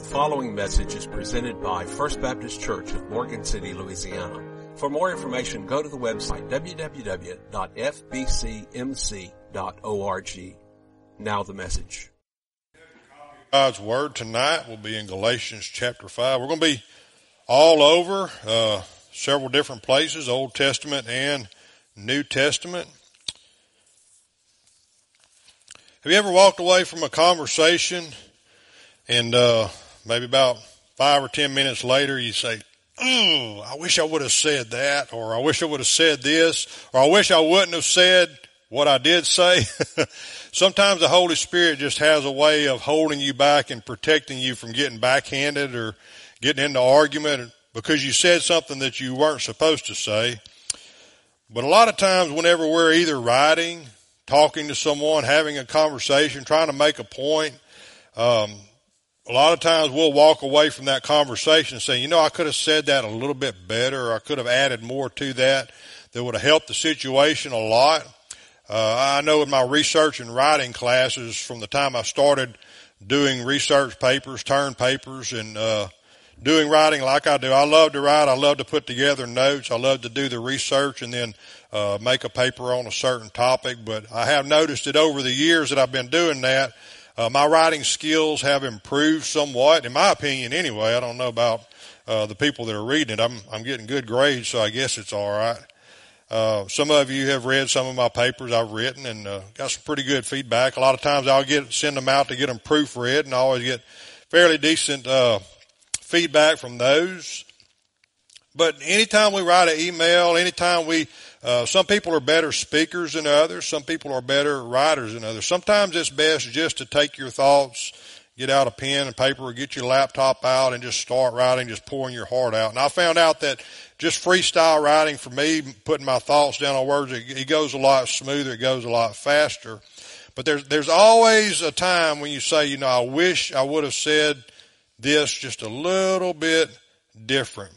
following message is presented by First Baptist Church of Morgan City, Louisiana. For more information, go to the website www.fbcmc.org. Now the message. God's Word tonight will be in Galatians chapter 5. We're going to be all over several different places, Old Testament and New Testament. Have you ever walked away from a conversation and maybe about 5 or 10 minutes later you say, I wish I would have said that, or I wish I would have said this, or I wish I wouldn't have said what I did say? Sometimes the Holy Spirit just has a way of holding you back and protecting you from getting backhanded or getting into argument because you said something that you weren't supposed to say. But a lot of times whenever we're either writing, talking to someone, having a conversation, trying to make a point, a lot of times we'll walk away from that conversation saying, I could have said that a little bit better, or I could have added more to that would have helped the situation a lot. I know in my research and writing classes from the time I started doing research papers, term papers, and doing writing like I do, I love to write, I love to put together notes, I love to do the research and then make a paper on a certain topic. But I have noticed that over the years that I've been doing that, my writing skills have improved somewhat, in my opinion anyway. I don't know about the people that are reading it. I'm getting good grades, so I guess it's all right. Some of you have read some of my papers I've written and got some pretty good feedback. A lot of times I'll send them out to get them proofread, and I always get fairly decent feedback from those. But anytime we write an email, anytime some people are better speakers than others. Some people are better writers than others. Sometimes it's best just to take your thoughts, get out a pen and paper, or get your laptop out and just start writing, just pouring your heart out. And I found out that just freestyle writing for me, putting my thoughts down on words, it goes a lot smoother, it goes a lot faster. But there's always a time when you say, I wish I would have said this just a little bit different.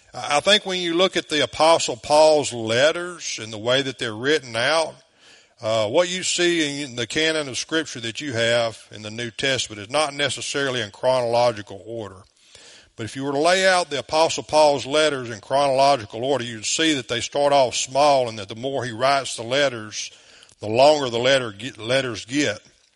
I think when you look at the Apostle Paul's letters and the way that they're written out, what you see in the canon of Scripture that you have in the New Testament is not necessarily in chronological order. But if you were to lay out the Apostle Paul's letters in chronological order, you'd see that they start off small and that the more he writes the letters, the longer the letters get.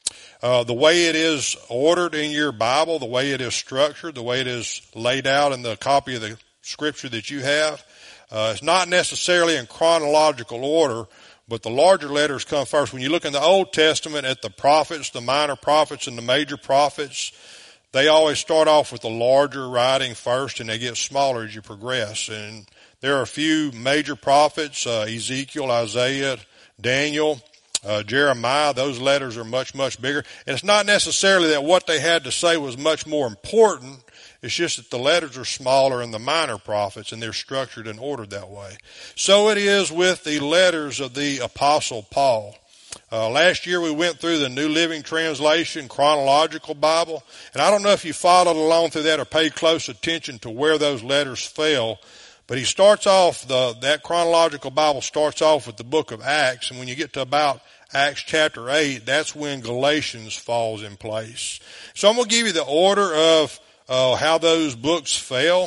The way it is ordered in your Bible, the way it is structured, the way it is laid out in the copy of the Scripture that you have, it's not necessarily in chronological order, but the larger letters come first. When you look in the Old Testament at the prophets, the minor prophets and the major prophets, they always start off with the larger writing first, and they get smaller as you progress. And there are a few major prophets, Ezekiel, Isaiah, Daniel, Jeremiah. Those letters are much, much bigger. And it's not necessarily that what they had to say was much more important. It's just that the letters are smaller in the minor prophets, and they're structured and ordered that way. So it is with the letters of the Apostle Paul. Last year we went through the New Living Translation chronological Bible, and I don't know if you followed along through that or paid close attention to where those letters fell, but he starts off, that chronological Bible starts off with the book of Acts, and when you get to about Acts chapter 8, that's when Galatians falls in place. So I'm going to give you the order of how those books fell.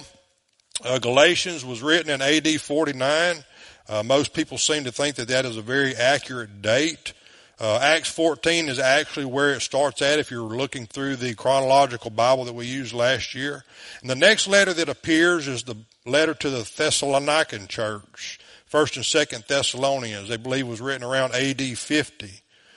Galatians was written in AD 49. Most people seem to think that is a very accurate date. Acts 14 is actually where it starts at if you're looking through the chronological Bible that we used last year. And the next letter that appears is the letter to the Thessalonican church. 1st and 2nd Thessalonians, they believe was written around AD 50.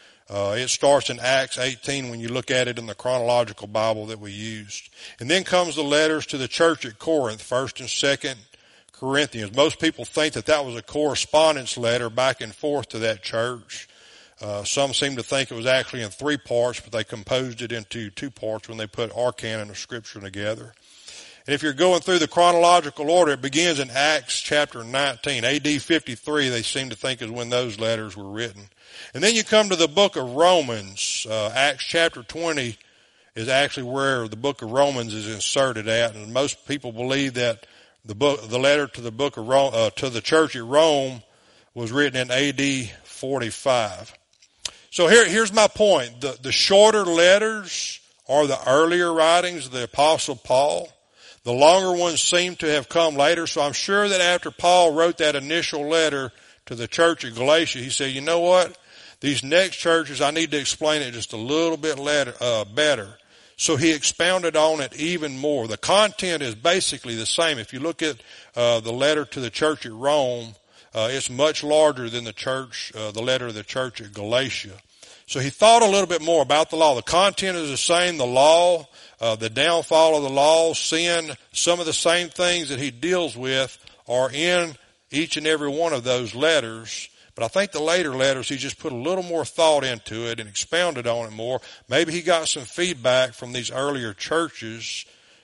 It starts in Acts 18 when you look at it in the chronological Bible that we used. And then comes the letters to the church at Corinth, 1st and 2nd Corinthians. Most people think that was a correspondence letter back and forth to that church. Some seem to think it was actually in 3 parts, but they composed it into 2 parts when they put our canon of Scripture together. And if you're going through the chronological order, it begins in Acts chapter 19. AD 53, they seem to think is when those letters were written. And then you come to the book of Romans. Acts chapter 20 is actually where the book of Romans is inserted at. And most people believe that the letter to the book of to the church at Rome was written in AD 45. So here's my point. The shorter letters are the earlier writings of the Apostle Paul. The longer ones seem to have come later, so I'm sure that after Paul wrote that initial letter to the church of Galatia, he said, you know what? These next churches, I need to explain it just a little bit better. So he expounded on it even more. The content is basically the same. If you look at the letter to the church at Rome, it's much larger than the letter to the church at Galatia. So he thought a little bit more about the law. The content is the same. The law, the downfall of the law, sin, some of the same things that he deals with are in each and every one of those letters. But I think the later letters, he just put a little more thought into it and expounded on it more. Maybe he got some feedback from these earlier churches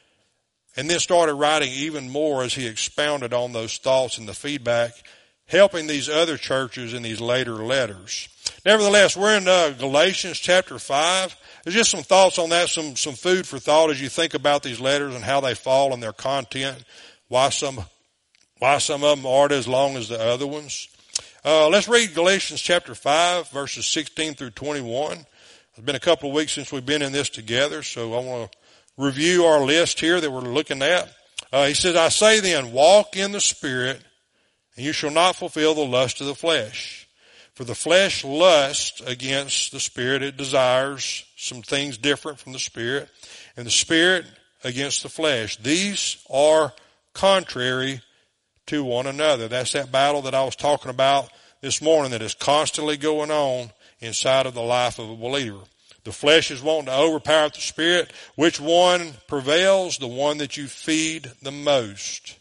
and then started writing even more as he expounded on those thoughts and the feedback, helping these other churches in these later letters. Nevertheless, we're in Galatians chapter 5. There's just some thoughts on that, some food for thought as you think about these letters and how they fall in their content, why some of them aren't as long as the other ones. Let's read Galatians chapter 5, verses 16 through 21. It's been a couple of weeks since we've been in this together, so I want to review our list here that we're looking at. He says, I say then, walk in the Spirit, and you shall not fulfill the lust of the flesh. For the flesh lusts against the Spirit. It desires some things different from the Spirit. And the Spirit against the flesh. These are contrary to one another. That's that battle that I was talking about this morning that is constantly going on inside of the life of a believer. The flesh is wanting to overpower the Spirit. Which one prevails? The one that you feed the most.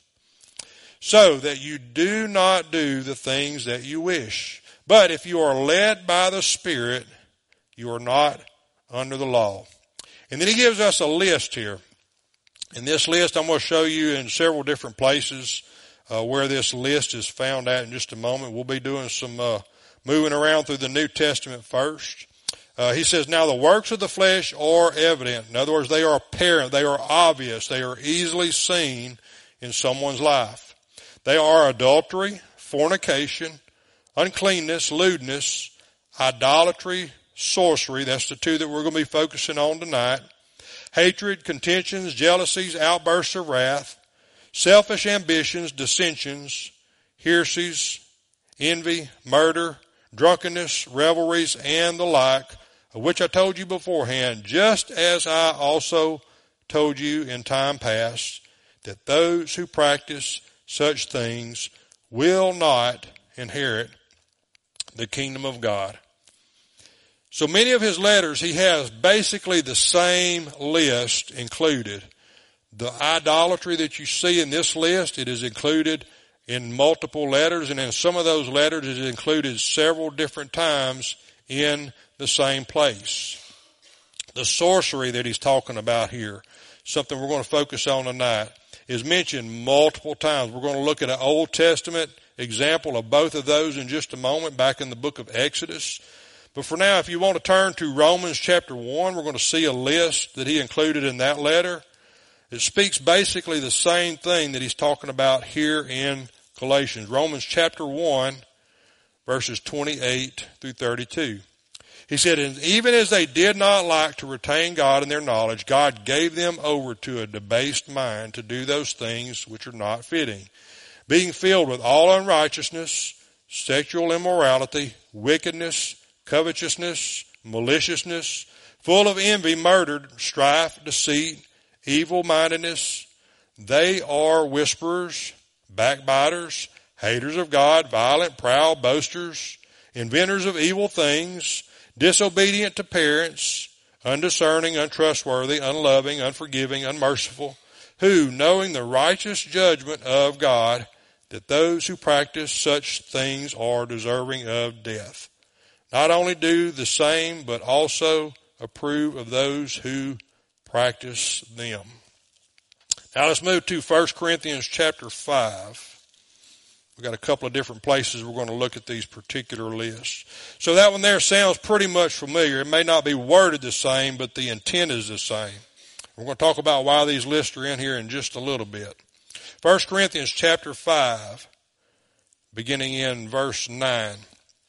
So that you do not do the things that you wish. But if you are led by the Spirit, you are not under the law. And then he gives us a list here. In this list, I'm going to show you in several different places where this list is found at in just a moment. We'll be doing some moving around through the New Testament first. He says, now the works of the flesh are evident. In other words, they are apparent, they are obvious, they are easily seen in someone's life. They are adultery, fornication, uncleanness, lewdness, idolatry, sorcery. That's the two that we're going to be focusing on tonight. Hatred, contentions, jealousies, outbursts of wrath, selfish ambitions, dissensions, heresies, envy, murder, drunkenness, revelries, and the like, of which I told you beforehand, just as I also told you in time past, that those who practice such things will not inherit the kingdom of God. So many of his letters, he has basically the same list included. The idolatry that you see in this list, it is included in multiple letters, and in some of those letters it is included several different times in the same place. The sorcery that he's talking about here, something we're going to focus on tonight, is mentioned multiple times. We're going to look at an Old Testament example of both of those in just a moment back in the book of Exodus. But for now, if you want to turn to Romans chapter 1, we're going to see a list that he included in that letter. It speaks basically the same thing that he's talking about here in Galatians. Romans chapter 1, verses 28 through 32. He said, and even as they did not like to retain God in their knowledge, God gave them over to a debased mind to do those things which are not fitting, being filled with all unrighteousness, sexual immorality, wickedness, covetousness, maliciousness, full of envy, murder, strife, deceit, evil-mindedness. They are whisperers, backbiters, haters of God, violent, proud, boasters, inventors of evil things, disobedient to parents, undiscerning, untrustworthy, unloving, unforgiving, unmerciful, who, knowing the righteous judgment of God, that those who practice such things are deserving of death, not only do the same, but also approve of those who practice them. Now let's move to 1 Corinthians chapter 5. We've got a couple of different places we're going to look at these particular lists. So that one there sounds pretty much familiar. It may not be worded the same, but the intent is the same. We're going to talk about why these lists are in here in just a little bit. 1 Corinthians chapter 5, beginning in verse 9.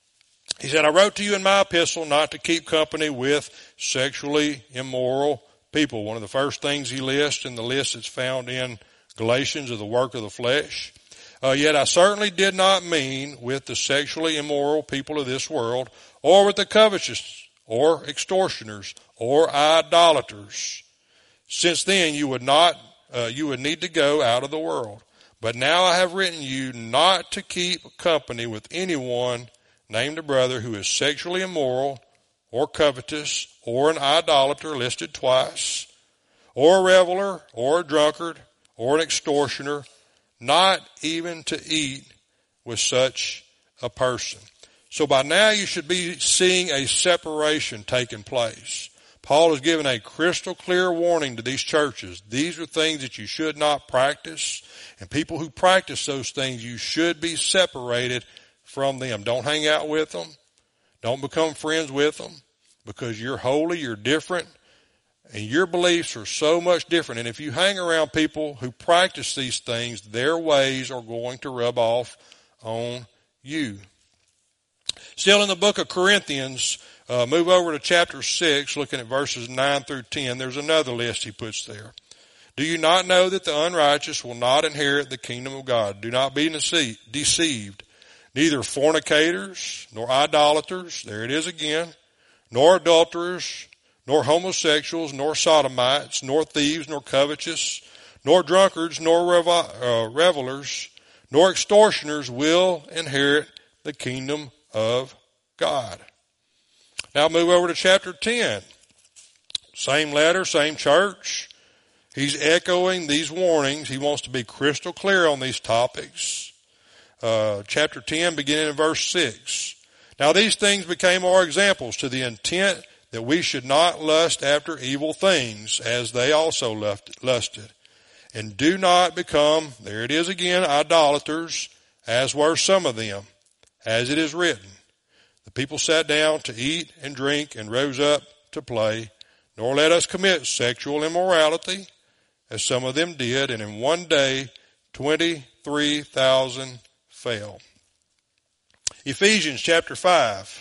He said, I wrote to you in my epistle not to keep company with sexually immoral people. One of the first things he lists in the list that's found in Galatians of the work of the flesh. Yet I certainly did not mean with the sexually immoral people of this world, or with the covetous, or extortioners, or idolaters. Since then you would need to go out of the world. But now I have written you not to keep company with anyone named a brother who is sexually immoral, or covetous, or an idolater listed twice, or a reveler, or a drunkard, or an extortioner, not even to eat with such a person. So by now you should be seeing a separation taking place. Paul has given a crystal clear warning to these churches. These are things that you should not practice, and people who practice those things, you should be separated from them. Don't hang out with them. Don't become friends with them, because you're holy, you're different, and your beliefs are so much different. And if you hang around people who practice these things, their ways are going to rub off on you. Still in the book of Corinthians, move over to chapter 6, looking at verses 9 through 10. There's another list he puts there. Do you not know that the unrighteous will not inherit the kingdom of God? Do not be deceived. Neither fornicators, nor idolaters, there it is again, nor adulterers, nor homosexuals, nor sodomites, nor thieves, nor covetous, nor drunkards, nor revelers, nor extortioners will inherit the kingdom of God. Now move over to chapter 10. Same letter, same church. He's echoing these warnings. He wants to be crystal clear on these topics. Chapter 10, beginning in verse 6. Now these things became our examples, to the intent that we should not lust after evil things, as they also lusted. And do not become, there it is again, idolaters, as were some of them, as it is written. The people sat down to eat and drink and rose up to play, nor let us commit sexual immorality, as some of them did, and in one day 23,000 fell. Ephesians chapter 5.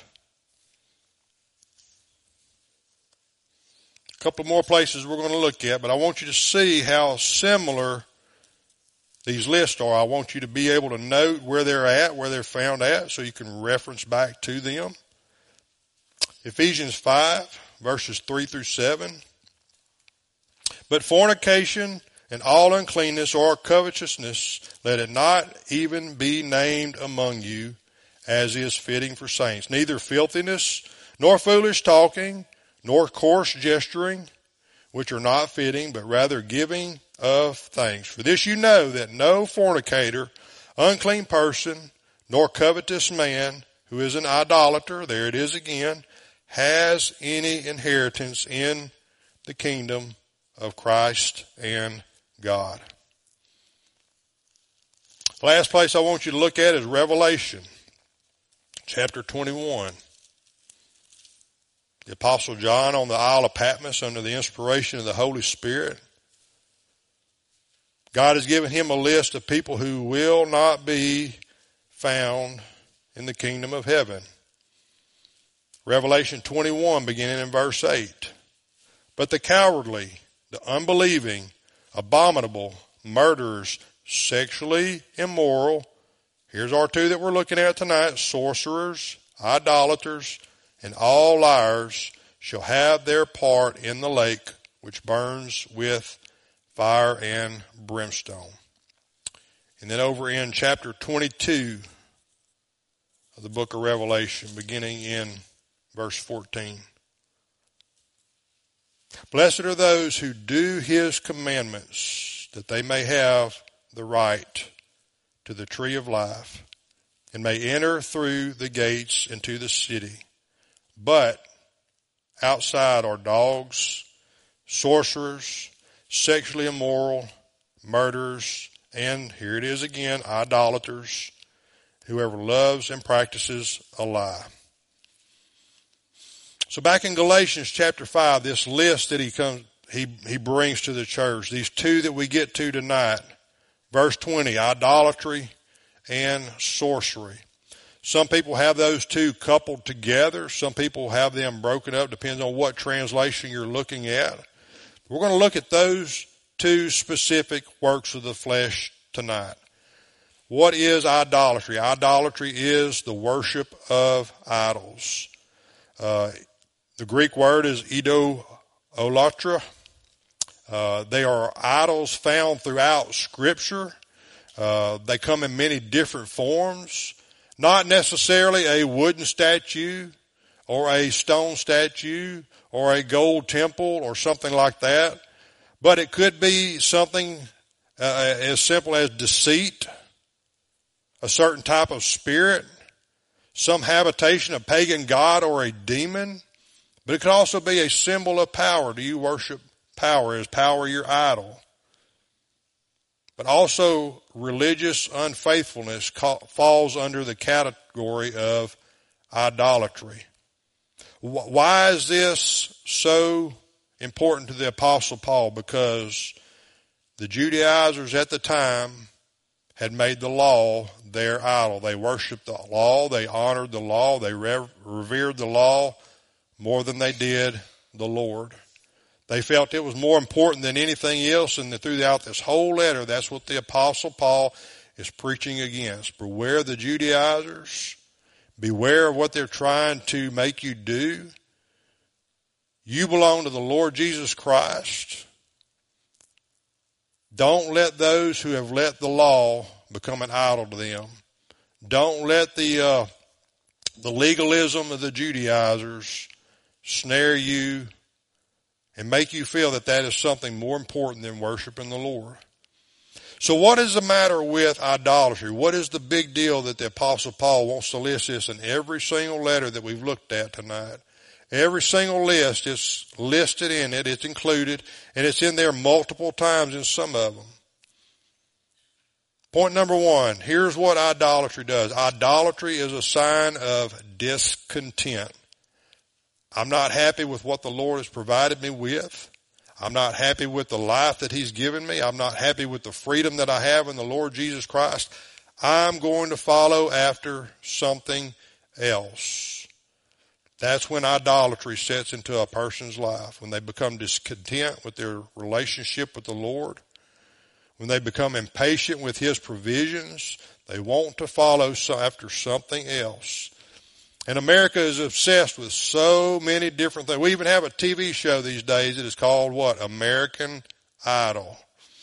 A couple more places we're going to look at, but I want you to see how similar these lists are. I want you to be able to note where they're at, where they're found at, so you can reference back to them. Ephesians 5, verses 3 through 7. But fornication and all uncleanness or covetousness, let it not even be named among you, as is fitting for saints. Neither filthiness, nor foolish talking, nor coarse gesturing, which are not fitting, but rather giving of thanks. For this you know, that no fornicator, unclean person, nor covetous man, who is an idolater, there it is again, has any inheritance in the kingdom of Christ and God. The last place I want you to look at is Revelation, chapter 21. The Apostle John on the Isle of Patmos under the inspiration of the Holy Spirit. God has given him a list of people who will not be found in the kingdom of heaven. Revelation 21, beginning in verse 8. But the cowardly, the unbelieving, abominable, murderers, sexually immoral, here's our two that we're looking at tonight, sorcerers, idolaters, and all liars shall have their part in the lake which burns with fire and brimstone. And then over in chapter 22 of the book of Revelation, beginning in verse 14. Blessed are those who do his commandments, that they may have the right to the tree of life, and may enter through the gates into the city. But outside are dogs, sorcerers, sexually immoral, murderers, and here it is again, idolaters, whoever loves and practices a lie. So back in Galatians chapter 5, this list that he brings to the church, these two that we get to tonight, verse 20, idolatry and sorcery. Some people have those two coupled together. Some people have them broken up, depends on what translation you're looking at. We're going to look at those two specific works of the flesh tonight. What is idolatry? Idolatry is the worship of idols. The Greek word is idolatra. They are idols found throughout Scripture. They come in many different forms. Not necessarily a wooden statue or a stone statue or a gold temple or something like that. But it could be something as simple as deceit, a certain type of spirit, some habitation of pagan god or a demon. But it could also be a symbol of power. Do you worship power? Is power your idol? But also religious unfaithfulness falls under the category of idolatry. Why is this so important to the Apostle Paul? Because the Judaizers at the time had made the law their idol. They worshiped the law. They honored the law. They revered the law more than they did the Lord. They felt it was more important than anything else, and throughout this whole letter, that's what the Apostle Paul is preaching against. Beware the Judaizers. Beware of what they're trying to make you do. You belong to the Lord Jesus Christ. Don't let those who have let the law become an idol to them. Don't let the legalism of the Judaizers snare you and make you feel that that is something more important than worshiping the Lord. So what is the matter with idolatry? What is the big deal that the Apostle Paul wants to list this in every single letter that we've looked at tonight? Every single list is listed in it, it's included, and it's in there multiple times in some of them. Point number one, here's what idolatry does. Idolatry is a sign of discontent. I'm not happy with what the Lord has provided me with. I'm not happy with the life that He's given me. I'm not happy with the freedom that I have in the Lord Jesus Christ. I'm going to follow after something else. That's when idolatry sets into a person's life, when they become discontent with their relationship with the Lord, when they become impatient with His provisions. They want to follow after something else. And America is obsessed with so many different things. We even have a TV show these days that is called what? American Idol.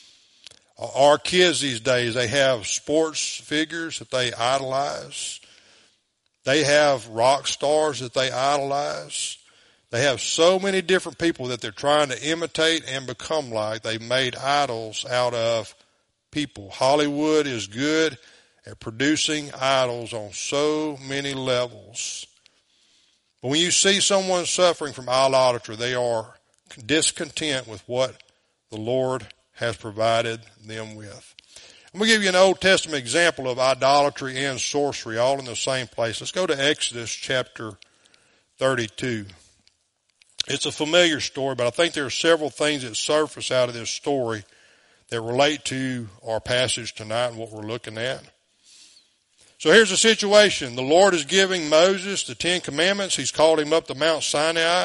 Our kids these days, they have sports figures that they idolize. They have rock stars that they idolize. They have so many different people that they're trying to imitate and become like. They've made idols out of people. Hollywood is good at producing idols on so many levels. But when you see someone suffering from idolatry, they are discontent with what the Lord has provided them with. I'm going to give you an Old Testament example of idolatry and sorcery all in the same place. Let's go to Exodus chapter 32. It's a familiar story, but I think there are several things that surface out of this story that relate to our passage tonight and what we're looking at. So here's the situation. The Lord is giving Moses the 10 Commandments. He's called him up to Mount Sinai.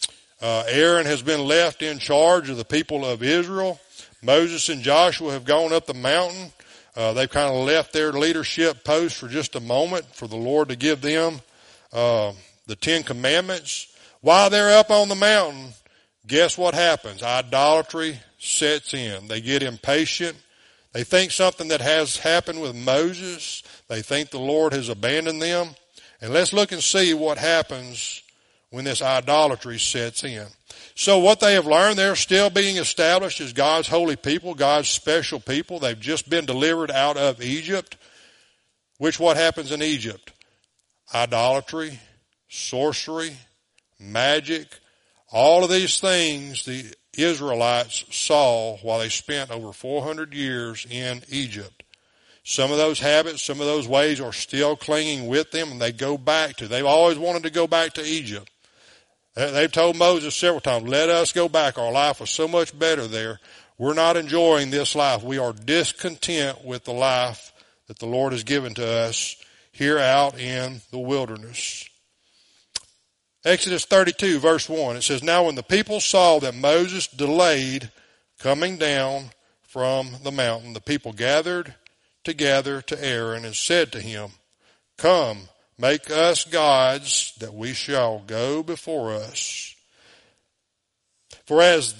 Aaron has been left in charge of the people of Israel. Moses and Joshua have gone up the mountain. They've kind of left their leadership post for just a moment for the Lord to give them the 10 Commandments. While they're up on the mountain, guess what happens? Idolatry sets in. They get impatient. They think something that has happened with Moses. They think the Lord has abandoned them. And let's look and see what happens when this idolatry sets in. So what they have learned, they're still being established as God's holy people, God's special people. They've just been delivered out of Egypt. Which what happens in Egypt? Idolatry, sorcery, magic, all of these things the Israelites saw while they spent over 400 years in Egypt. Some of those habits, some of those ways are still clinging with them, and they go back to. They've always wanted to go back to Egypt. They've told Moses several times, let us go back. Our life was so much better there. We're not enjoying this life. We are discontent with the life that the Lord has given to us here out in the wilderness. Exodus 32, verse 1, it says, Now when the people saw that Moses delayed coming down from the mountain, the people gathered together to Aaron and said to him, Come, make us gods that we shall go before us. For as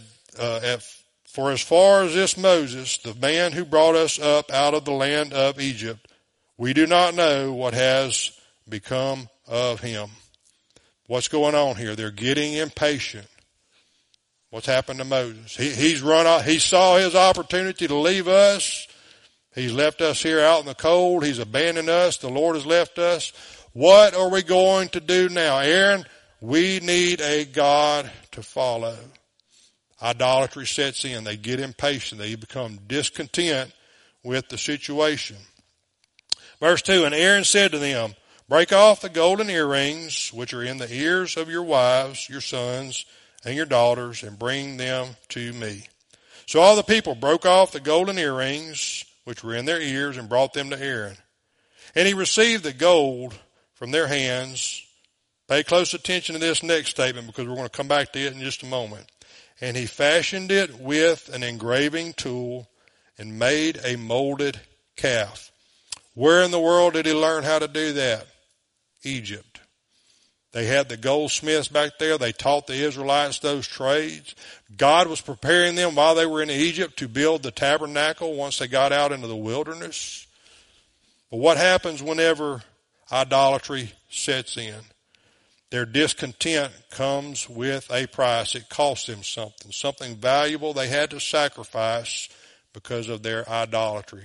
far as this Moses, the man who brought us up out of the land of Egypt, we do not know what has become of him. What's going on here? They're getting impatient. What's happened to Moses? He's run out. He saw his opportunity to leave us. He's left us here out in the cold. He's abandoned us. The Lord has left us. What are we going to do now? Aaron, we need a God to follow. Idolatry sets in. They get impatient. They become discontent with the situation. Verse 2, And Aaron said to them, Break off the golden earrings which are in the ears of your wives, your sons, and your daughters, and bring them to me. So all the people broke off the golden earrings which were in their ears and brought them to Aaron. And he received the gold from their hands. Pay close attention to this next statement because we're going to come back to it in just a moment. And he fashioned it with an engraving tool and made a molded calf. Where in the world did he learn how to do that? Egypt. They had the goldsmiths back there. They taught the Israelites those trades. God was preparing them while they were in Egypt to build the tabernacle once they got out into the wilderness. But what happens whenever idolatry sets in? Their discontent comes with a price. It costs them something valuable they had to sacrifice because of their idolatry.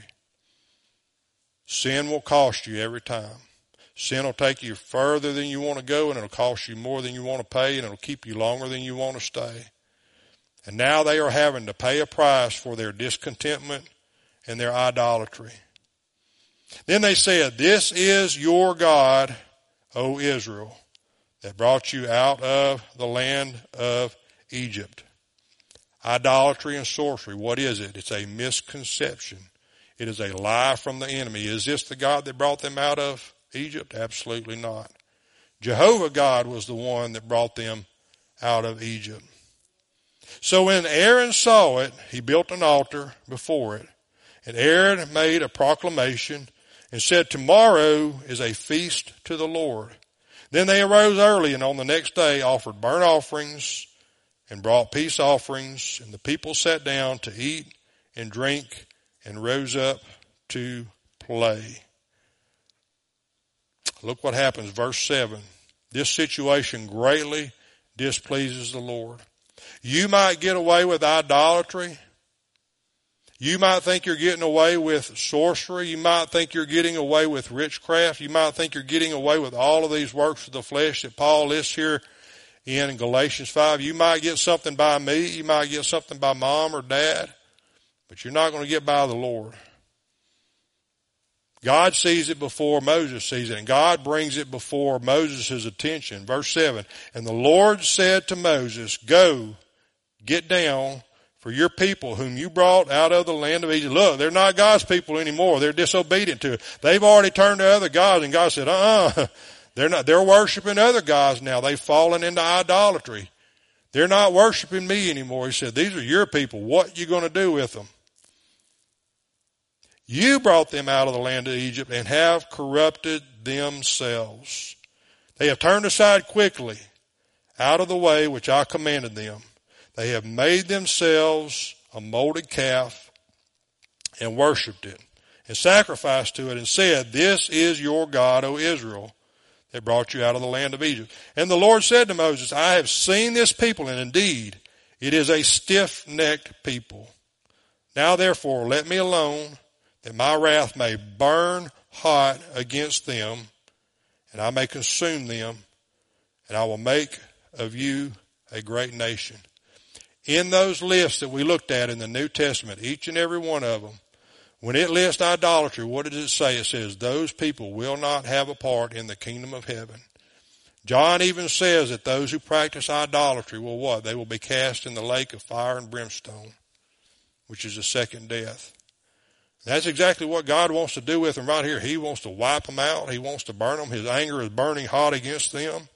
Sin will cost you every time. Sin will take you further than you want to go, and it'll cost you more than you want to pay, and it'll keep you longer than you want to stay. And now they are having to pay a price for their discontentment and their idolatry. Then they said, This is your God, O Israel, that brought you out of the land of Egypt. Idolatry and sorcery, what is it? It's a misconception. It is a lie from the enemy. Is this the God that brought them out of Egypt? Absolutely not. Jehovah God was the one that brought them out of Egypt. So when Aaron saw it, he built an altar before it. And Aaron made a proclamation and said, Tomorrow is a feast to the Lord. Then they arose early and on the next day offered burnt offerings and brought peace offerings. And the people sat down to eat and drink and rose up to play. Look what happens, verse 7. This situation greatly displeases the Lord. You might get away with idolatry. You might think you're getting away with sorcery. You might think you're getting away with witchcraft. You might think you're getting away with all of these works of the flesh that Paul lists here in Galatians 5. You might get something by me. You might get something by mom or dad. But you're not going to get by the Lord. God sees it before Moses sees it, and God brings it before Moses' attention. Verse 7, And the Lord said to Moses, Go, get down, for your people whom you brought out of the land of Egypt. Look, they're not God's people anymore. They're disobedient to it. They've already turned to other gods, and God said, They're not. They're worshiping other gods now. They've fallen into idolatry. They're not worshiping me anymore. He said, These are your people. What are you going to do with them? You brought them out of the land of Egypt and have corrupted themselves. They have turned aside quickly out of the way which I commanded them. They have made themselves a molded calf and worshipped it and sacrificed to it and said, This is your God, O Israel, that brought you out of the land of Egypt. And the Lord said to Moses, I have seen this people, and indeed it is a stiff-necked people. Now therefore let me alone, that my wrath may burn hot against them, and I may consume them, and I will make of you a great nation. In those lists that we looked at in the New Testament, each and every one of them, when it lists idolatry, what does it say? It says, those people will not have a part in the kingdom of heaven. John even says that those who practice idolatry will what? They will be cast in the lake of fire and brimstone, which is the second death. That's exactly what God wants to do with them right here. He wants to wipe them out. He wants to burn them. His anger is burning hot against them.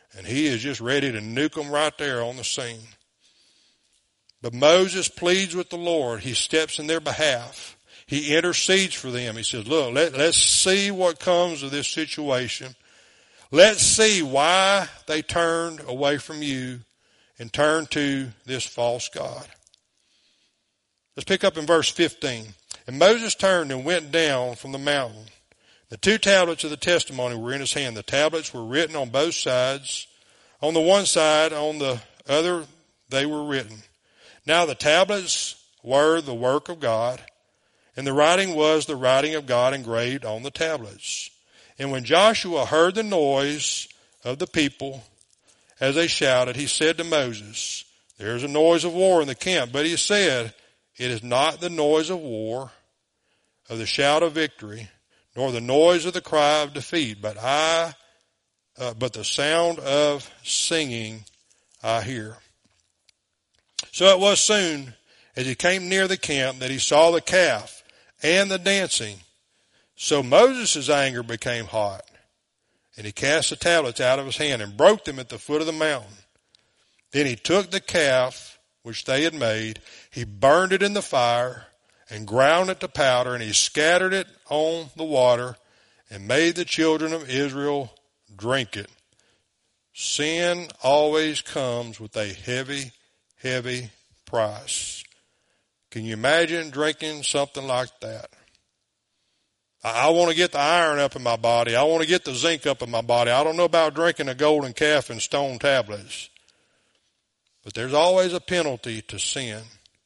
and he is just ready to nuke them right there on the scene. But Moses pleads with the Lord. He steps in their behalf. He intercedes for them. He says, look, let's see what comes of this situation. Let's see why they turned away from you and turned to this false god. Let's pick up in verse 15. And Moses turned and went down from the mountain. The 2 tablets of the testimony were in his hand. The tablets were written on both sides. On the one side, on the other, they were written. Now the tablets were the work of God, and the writing was the writing of God engraved on the tablets. And when Joshua heard the noise of the people as they shouted, he said to Moses, there is a noise of war in the camp. But he said, it is not the noise of war, of the shout of victory, nor the noise of the cry of defeat, but the sound of singing I hear. So it was soon as he came near the camp that he saw the calf and the dancing. So Moses' anger became hot, and he cast the tablets out of his hand and broke them at the foot of the mountain. Then he took the calf which they had made, he burned it in the fire and ground it to powder, and he scattered it on the water and made the children of Israel drink it. Sin always comes with a heavy, heavy price. Can you imagine drinking something like that? I want to get the iron up in my body. I want to get the zinc up in my body. I don't know about drinking a golden calf and stone tablets. But there's always a penalty to sin.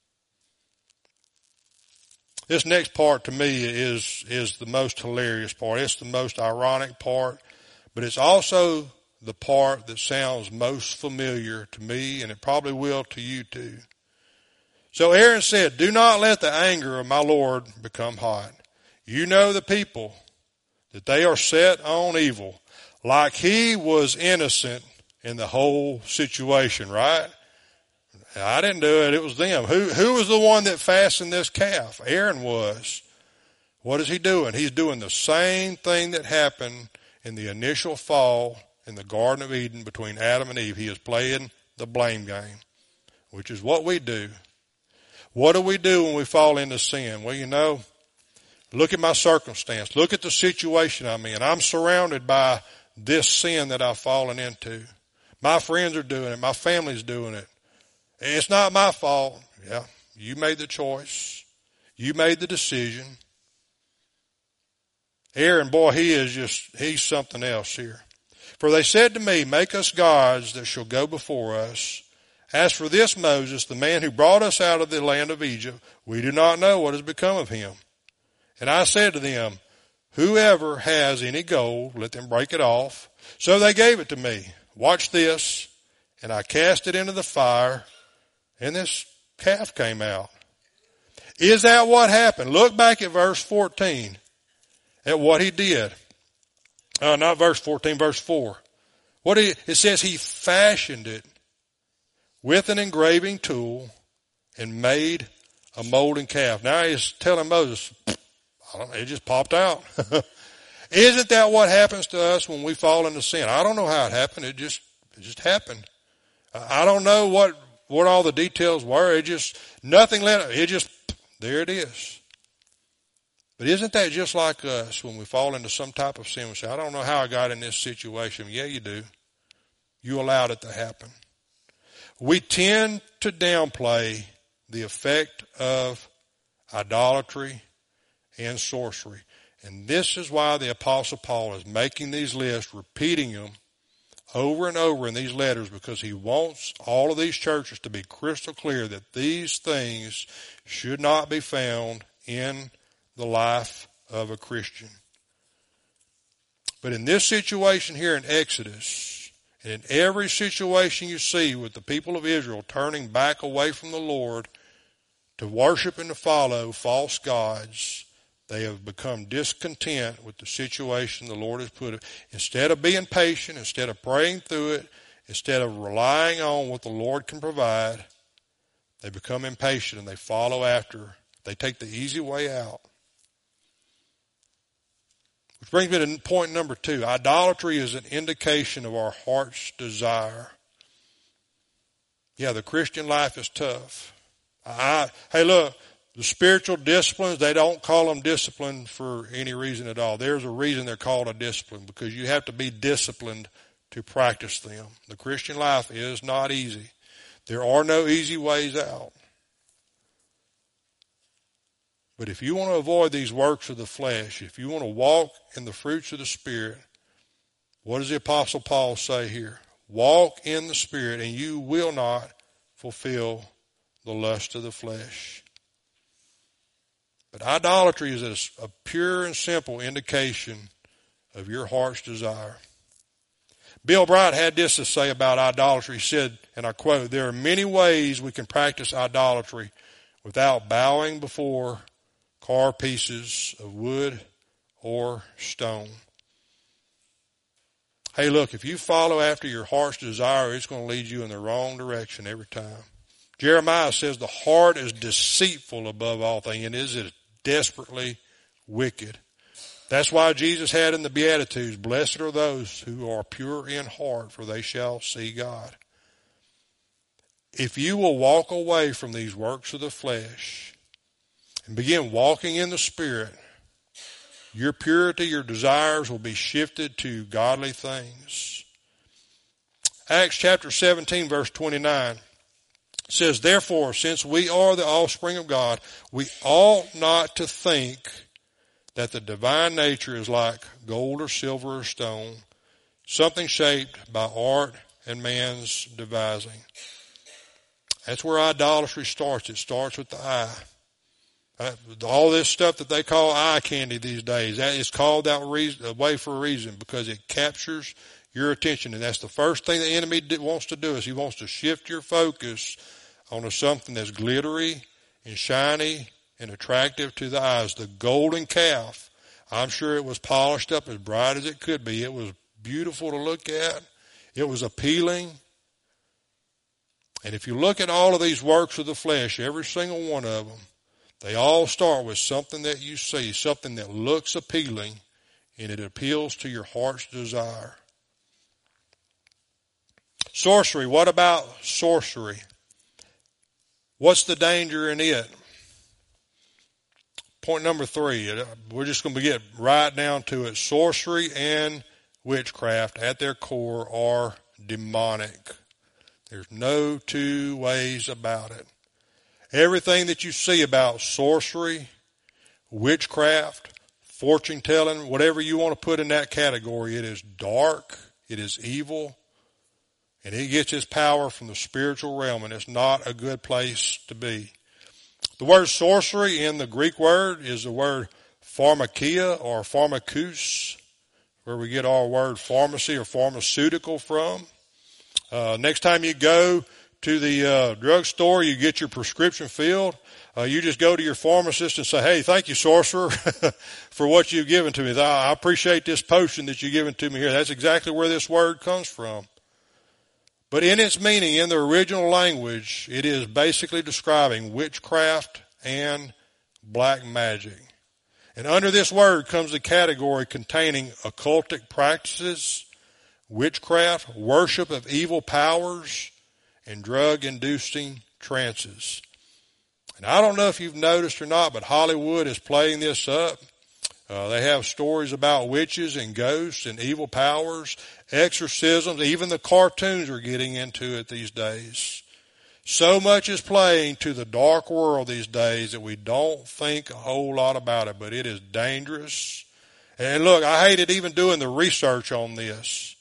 This next part to me is the most hilarious part. It's the most ironic part. But it's also the part that sounds most familiar to me, and it probably will to you too. So Aaron said, do not let the anger of my Lord become hot. You know the people, that they are set on evil, like he was innocent in the whole situation, right? I didn't do it, it was them. Who was the one that fastened this calf? Aaron was. What is he doing? He's doing the same thing that happened in the initial fall in the Garden of Eden between Adam and Eve. He is playing the blame game, which is what we do. What do we do when we fall into sin? Well, you know, look at my circumstance. Look at the situation I'm in. I'm surrounded by this sin that I've fallen into. My friends are doing it. My family's doing it. It's not my fault. Yeah, you made the choice. You made the decision. Aaron, boy, he's something else here. For they said to me, make us gods that shall go before us. As for this Moses, the man who brought us out of the land of Egypt, we do not know what has become of him. And I said to them, whoever has any gold, let them break it off. So they gave it to me. Watch this. And I cast it into the fire, and this calf came out. Is that what happened? Look back at verse 14, at what he did. Not verse 14, verse 4. It says he fashioned it with an engraving tool and made a molten calf. Now he's telling Moses, it just popped out. Isn't that what happens to us when we fall into sin? I don't know how it happened. It just happened. I don't know what all the details were. There it is. But isn't that just like us when we fall into some type of sin? We say, I don't know how I got in this situation. Yeah, you do. You allowed it to happen. We tend to downplay the effect of idolatry and sorcery. And this is why the Apostle Paul is making these lists, repeating them over and over in these letters, because he wants all of these churches to be crystal clear that these things should not be found in the life of a Christian. But in this situation here in Exodus, and in every situation you see with the people of Israel turning back away from the Lord to worship and to follow false gods, they have become discontent with the situation the Lord has put it. Instead of being patient, instead of praying through it, instead of relying on what the Lord can provide, they become impatient and they follow after. They take the easy way out. Which brings me to point number 2. Idolatry is an indication of our heart's desire. Yeah, the Christian life is tough. Hey, look, the spiritual disciplines, they don't call them discipline for any reason at all. There's a reason they're called a discipline, because you have to be disciplined to practice them. The Christian life is not easy. There are no easy ways out. But if you want to avoid these works of the flesh, if you want to walk in the fruits of the Spirit, what does the Apostle Paul say here? Walk in the Spirit, and you will not fulfill the lust of the flesh. But idolatry is a pure and simple indication of your heart's desire. Bill Bright had this to say about idolatry. He said, and I quote, "There are many ways we can practice idolatry without bowing before carved pieces of wood or stone." Hey, look, if you follow after your heart's desire, it's going to lead you in the wrong direction every time. Jeremiah says the heart is deceitful above all things, and is desperately wicked. That's why Jesus had in the Beatitudes, "Blessed are those who are pure in heart, for they shall see God." If you will walk away from these works of the flesh and begin walking in the Spirit, your purity, your desires will be shifted to godly things. Acts chapter 17, verse 29 says, "Therefore, since we are the offspring of God, we ought not to think that the divine nature is like gold or silver or stone, something shaped by art and man's devising." That's where idolatry starts. It starts with the eye. All this stuff that they call eye candy these days, that is called that way for a reason, because it captures your attention. And that's the first thing the enemy wants to do, is he wants to shift your focus onto something that's glittery and shiny and attractive to the eyes. The golden calf, I'm sure it was polished up as bright as it could be. It was beautiful to look at. It was appealing. And if you look at all of these works of the flesh, every single one of them, they all start with something that you see, something that looks appealing, and it appeals to your heart's desire. Sorcery. What about sorcery? What's the danger in it? Point number 3. We're just going to get right down to it. Sorcery and witchcraft at their core are demonic. There's no two ways about it. Everything that you see about sorcery, witchcraft, fortune telling, whatever you want to put in that category, it is dark, it is evil, and it gets its power from the spiritual realm, and it's not a good place to be. The word sorcery in the Greek word is the word pharmakia or pharmakous, where we get our word pharmacy or pharmaceutical from. Next time you go to the drugstore, you get your prescription filled, you just go to your pharmacist and say, "Hey, thank you, sorcerer, for what you've given to me. I appreciate this potion that you've given to me here." That's exactly where this word comes from. But in its meaning, in the original language, it is basically describing witchcraft and black magic. And under this word comes the category containing occultic practices, witchcraft, worship of evil powers, and drug-inducing trances. And I don't know if you've noticed or not, but Hollywood is playing this up. They have stories about witches and ghosts and evil powers, exorcisms. Even the cartoons are getting into it these days. So much is playing to the dark world these days that we don't think a whole lot about it, but it is dangerous. And look, I hated even doing the research on this.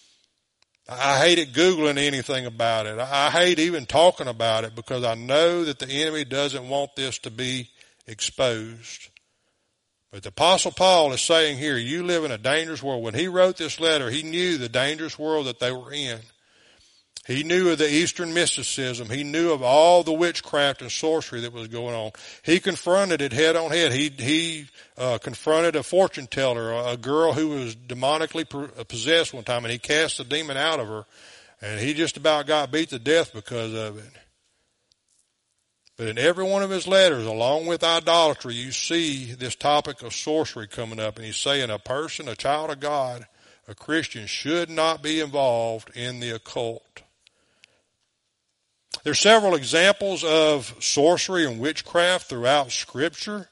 I hated Googling anything about it. I hate even talking about it, because I know that the enemy doesn't want this to be exposed. But the Apostle Paul is saying here, you live in a dangerous world. When he wrote this letter, he knew the dangerous world that they were in. He knew of the Eastern mysticism. He knew of all the witchcraft and sorcery that was going on. He confronted it head on head. He confronted a fortune teller, a girl who was demonically possessed one time, and he cast the demon out of her. And he just about got beat to death because of it. But in every one of his letters, along with idolatry, you see this topic of sorcery coming up. And he's saying a person, a child of God, a Christian, should not be involved in the occult. There are several examples of sorcery and witchcraft throughout Scripture.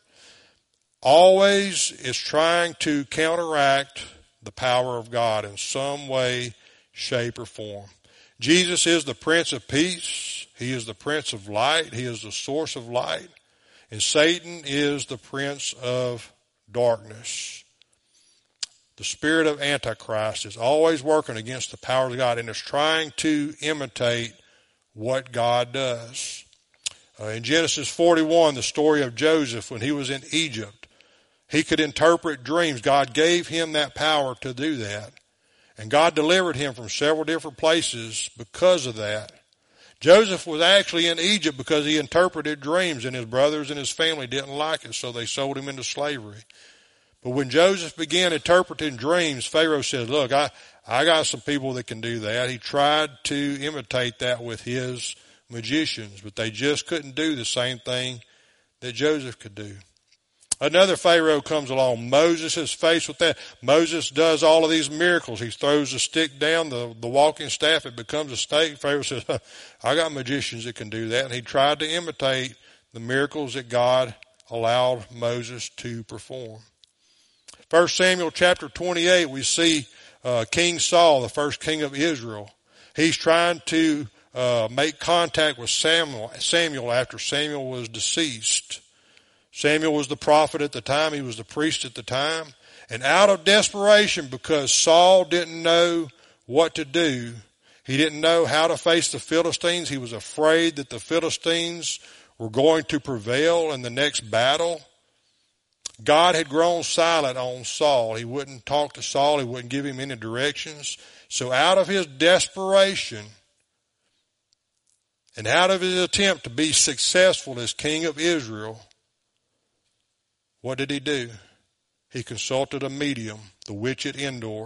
Always is trying to counteract the power of God in some way, shape, or form. Jesus is the Prince of Peace. He is the Prince of Light. He is the source of light. And Satan is the Prince of Darkness. The spirit of Antichrist is always working against the power of God and is trying to imitate what God does. In Genesis 41, the story of Joseph when he was in Egypt, he could interpret dreams. God gave him that power to do that. And God delivered him from several different places because of that. Joseph was actually in Egypt because he interpreted dreams, and his brothers and his family didn't like it, so they sold him into slavery. But when Joseph began interpreting dreams, Pharaoh said, look, I got some people that can do that. He tried to imitate that with his magicians, but they just couldn't do the same thing that Joseph could do. Another Pharaoh comes along. Moses is faced with that. Moses does all of these miracles. He throws a stick down, the walking staff, it becomes a snake. Pharaoh says, I got magicians that can do that. And he tried to imitate the miracles that God allowed Moses to perform. 1 Samuel chapter 28, we see King Saul, the first king of Israel. He's trying to make contact with Samuel after Samuel was deceased. Samuel was the prophet at the time. He was the priest at the time. And out of desperation, because Saul didn't know what to do, he didn't know how to face the Philistines. He was afraid that the Philistines were going to prevail in the next battle. God had grown silent on Saul. He wouldn't talk to Saul. He wouldn't give him any directions. So out of his desperation and out of his attempt to be successful as king of Israel, what did he do? He consulted a medium, the witch at Endor.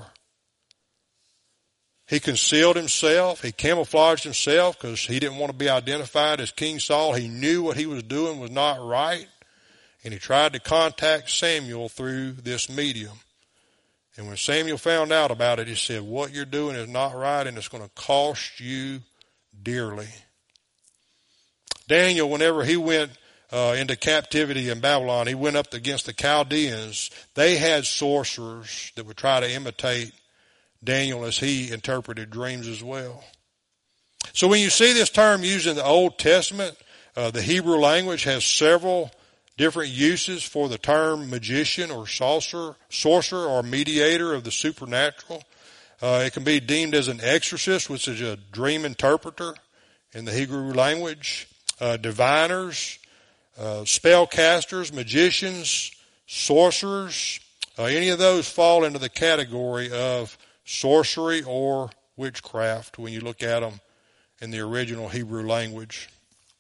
He concealed himself. He camouflaged himself because he didn't want to be identified as King Saul. He knew what he was doing was not right. And he tried to contact Samuel through this medium. And when Samuel found out about it, he said, what you're doing is not right and it's going to cost you dearly. Daniel, whenever he went into captivity in Babylon, he went up against the Chaldeans. They had sorcerers that would try to imitate Daniel as he interpreted dreams as well. So when you see this term used in the Old Testament, the Hebrew language has several different uses for the term magician or sorcerer or mediator of the supernatural. It can be deemed as an exorcist, which is a dream interpreter in the Hebrew language, diviners, spellcasters, magicians, sorcerers. Any of those fall into the category of sorcery or witchcraft when you look at them in the original Hebrew language.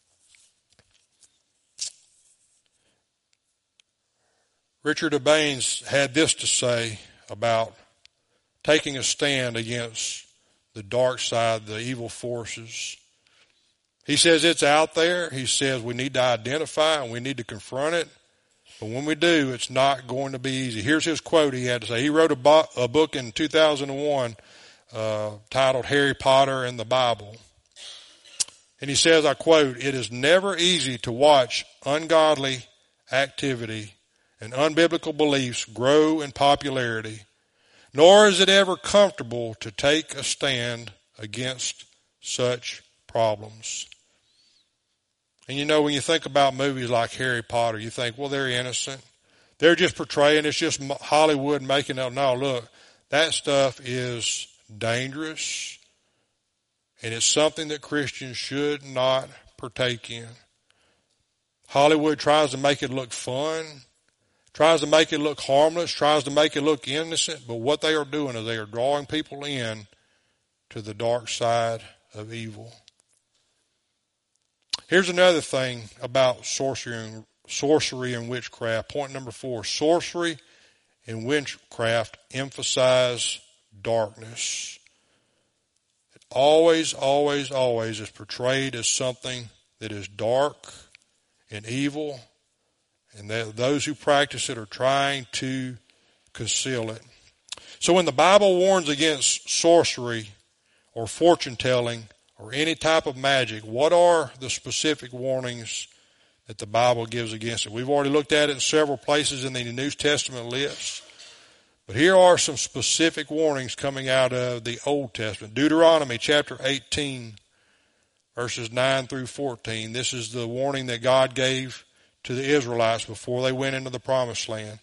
Richard Baines had this to say about taking a stand against the dark side, the evil forces. He says it's out there. He says we need to identify and we need to confront it. But when we do, it's not going to be easy. Here's his quote he had to say. He wrote a book in 2001 titled Harry Potter and the Bible. And he says, I quote, "It is never easy to watch ungodly activity and unbiblical beliefs grow in popularity, nor is it ever comfortable to take a stand against such problems." And you know, when you think about movies like Harry Potter, you think, well, they're innocent. They're just portraying, it's just Hollywood making up. No, look, that stuff is dangerous, and it's something that Christians should not partake in. Hollywood tries to make it look fun, tries to make it look harmless, tries to make it look innocent, but what they are doing is they are drawing people in to the dark side of Here's another thing about sorcery and witchcraft. Point number 4, sorcery and witchcraft emphasize darkness. It always, always, always is portrayed as something that is dark and evil, and those who practice it are trying to conceal it. So when the Bible warns against sorcery or fortune telling or any type of magic, what are the specific warnings that the Bible gives against it? We've already looked at it in several places in the New Testament list. But here are some specific warnings coming out of the Old Testament. Deuteronomy chapter 18, verses 9 through 14. This is the warning that God gave to the Israelites before they went into the promised land.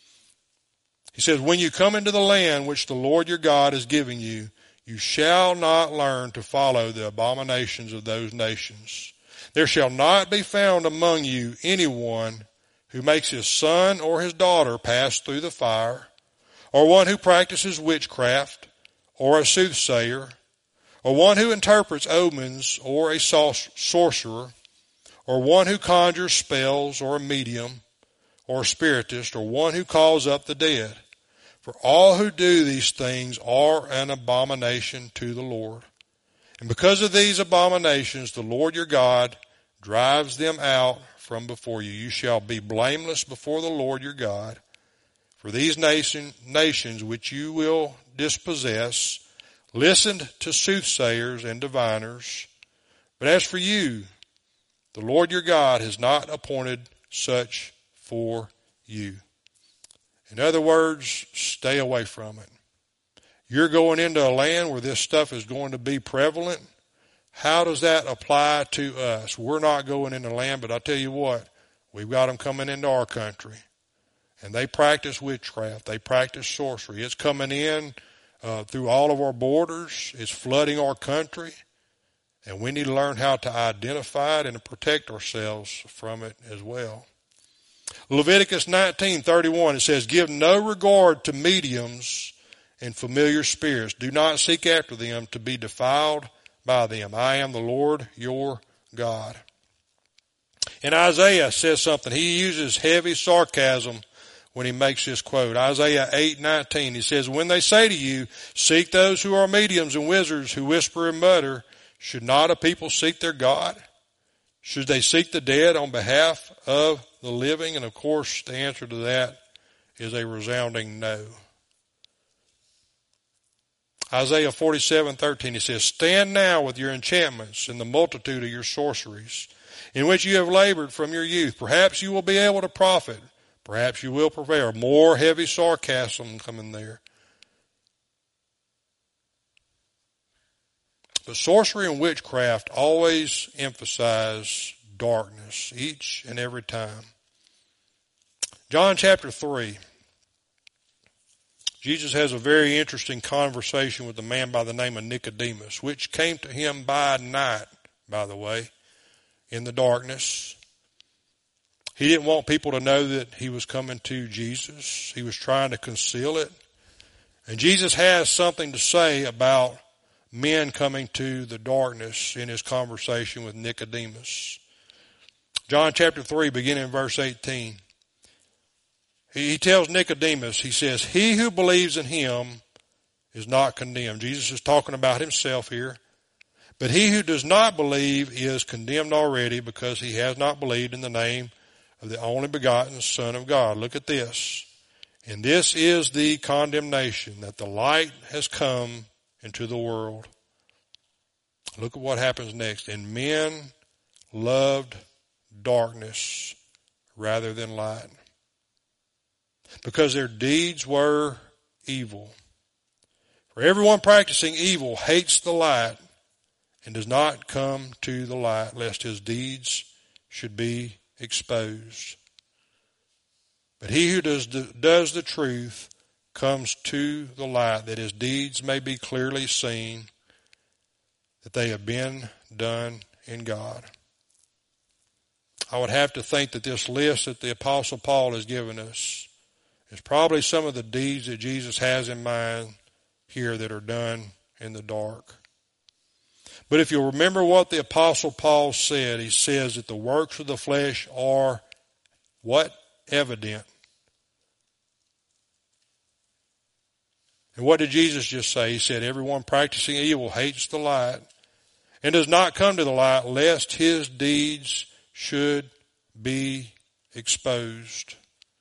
He says, when you come into the land which the Lord your God is giving you, you shall not learn to follow the abominations of those nations. There shall not be found among you anyone who makes his son or his daughter pass through the fire, or one who practices witchcraft, or a soothsayer, or one who interprets omens, or a sorcerer, or one who conjures spells, or a medium, or a spiritist, or one who calls up the dead. For all who do these things are an abomination to the Lord. And because of these abominations, the Lord your God drives them out from before you. You shall be blameless before the Lord your God. For these nations which you will dispossess listened to soothsayers and diviners. But as for you, the Lord your God has not appointed such for you. In other words, stay away from it. You're going into a land where this stuff is going to be prevalent. How does that apply to us? We're not going into land, but I tell you what, we've got them coming into our country. And they practice witchcraft. They practice sorcery. It's coming in through all of our borders. It's flooding our country. And we need to learn how to identify it and to protect ourselves from it as well. Leviticus 19:31, it says, give no regard to mediums and familiar spirits. Do not seek after them to be defiled by them. I am the Lord your God. And Isaiah says something. He uses heavy sarcasm when he makes this quote. Isaiah 8:19, he says, when they say to you, seek those who are mediums and wizards who whisper and mutter, should not a people seek their God? Should they seek the dead on behalf of the living? And of course, the answer to that is a resounding no. Isaiah 47:13, it says, stand now with your enchantments and the multitude of your sorceries, in which you have labored from your youth. Perhaps you will be able to profit. Perhaps you will prevail. More heavy sarcasm coming there. But sorcery and witchcraft always emphasize darkness each and every time. John chapter 3. Jesus has a very interesting conversation with a man by the name of Nicodemus, which came to him by night, by the way, in the darkness. He didn't want people to know that he was coming to Jesus. He was trying to conceal it. And Jesus has something to say about men coming to the darkness in his conversation with Nicodemus. John chapter 3, beginning in verse 18. He tells Nicodemus, he says, he who believes in him is not condemned. Jesus is talking about himself here. But he who does not believe is condemned already because he has not believed in the name of the only begotten Son of God. Look at this. And this is the condemnation, that the light has come into the world. Look at what happens next. And men loved darkness rather than light, because their deeds were evil. For everyone practicing evil hates the light and does not come to the light, lest his deeds should be exposed. But he who does the truth comes to the light, that his deeds may be clearly seen, that they have been done in God. I would have to think that this list that the Apostle Paul has given us is probably some of the deeds that Jesus has in mind here that are done in the dark. But if you'll remember what the Apostle Paul said, he says that the works of the flesh are what? Evident. And what did Jesus just say? He said, everyone practicing evil hates the light and does not come to the light, lest his deeds should be exposed.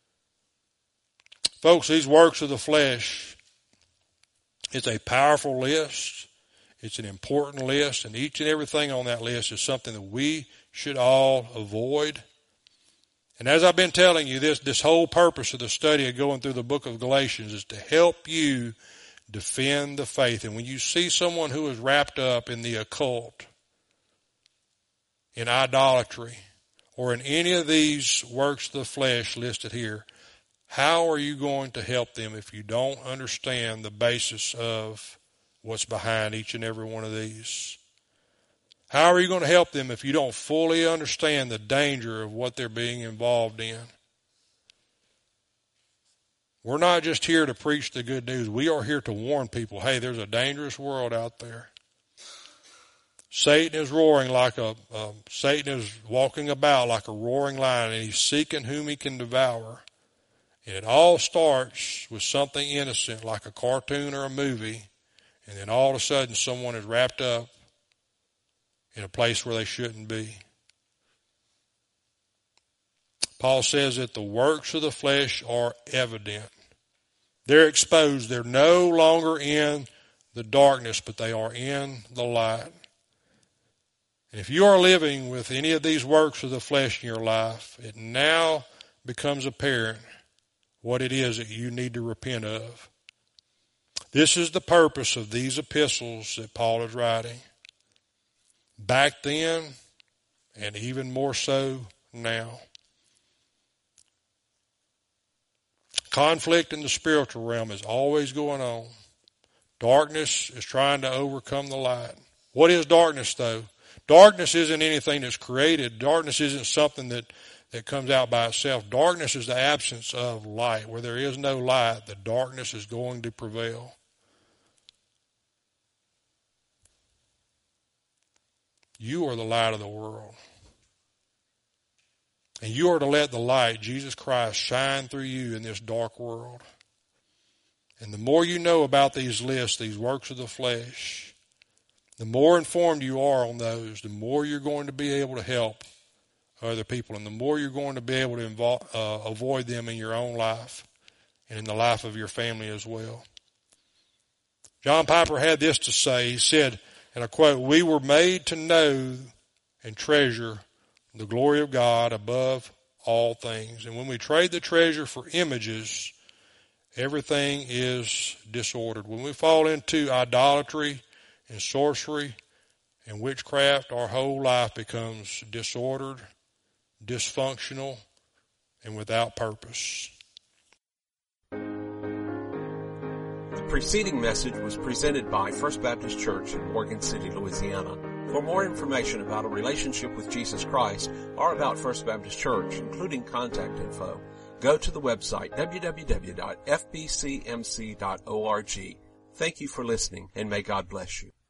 Folks, these works of the flesh, it's a powerful list. It's an important list, and each and everything on that list is something that we should all avoid. And as I've been telling you, this whole purpose of the study of going through the book of Galatians is to help you defend the faith. And when you see someone who is wrapped up in the occult, in idolatry, or in any of these works of the flesh listed here, how are you going to help them if you don't understand the basis of what's behind each and every one of these? How are you going to help them if you don't fully understand the danger of what they're being involved in? We're not just here to preach the good news. We are here to warn people, hey, there's a dangerous world out there. Satan is Satan is walking about like a roaring lion, and he's seeking whom he can devour. And it all starts with something innocent like a cartoon or a movie, and then all of a sudden someone is wrapped up in a place where they shouldn't be. Paul says that the works of the flesh are evident. They're exposed. They're no longer in the darkness, but they are in the light. And if you are living with any of these works of the flesh in your life, it now becomes apparent what it is that you need to repent of. This is the purpose of these epistles that Paul is writing. Back then, and even more so now. Conflict in the spiritual realm is always going on. Darkness is trying to overcome the light. What is darkness, though? Darkness isn't anything that's created. Darkness isn't something that comes out by itself. Darkness is the absence of light. Where there is no light, the darkness is going to prevail. You are the light of the world. And you are to let the light, Jesus Christ, shine through you in this dark world. And the more you know about these lists, these works of the flesh, the more informed you are on those, the more you're going to be able to help other people, and the more you're going to be able to avoid them in your own life and in the life of your family as well. John Piper had this to say. He said, and I quote, "We were made to know and treasure the glory of God above all things. And when we trade the treasure for images, everything is disordered." When we fall into idolatry and sorcery and witchcraft, our whole life becomes disordered, dysfunctional, and without purpose. The preceding message was presented by First Baptist Church in Morgan City, Louisiana. For more information about a relationship with Jesus Christ or about First Baptist Church, including contact info, go to the website www.fbcmc.org. Thank you for listening, and may God bless you.